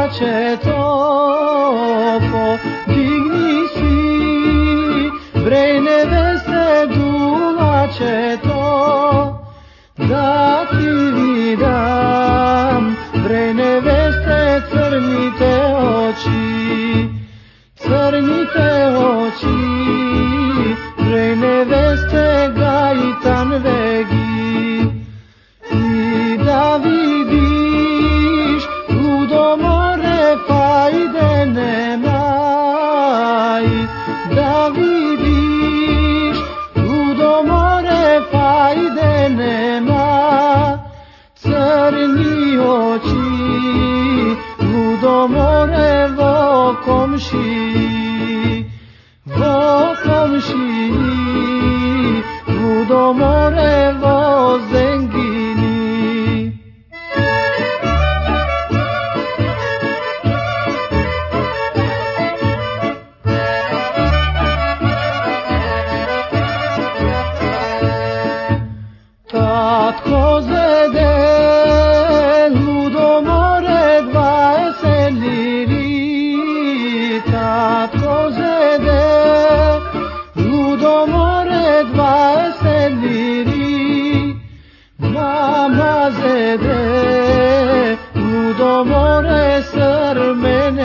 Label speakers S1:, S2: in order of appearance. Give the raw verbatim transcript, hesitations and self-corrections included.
S1: topo, digni si, bre neveste dulače to, da ti vidam, bre neveste crnite oči, crnite oči, bre neveste gajtan vegi, i da vidiš ludomore fajde nemaj, da vidiš ludomore fajde nema, crni oči ludomore vo komšiji, vo komšiji, ludomore vo zengini. Tatko zede ludomore dvadeset liri, tatko zede ludomore dvadeset liri, mama zede ludomore srmene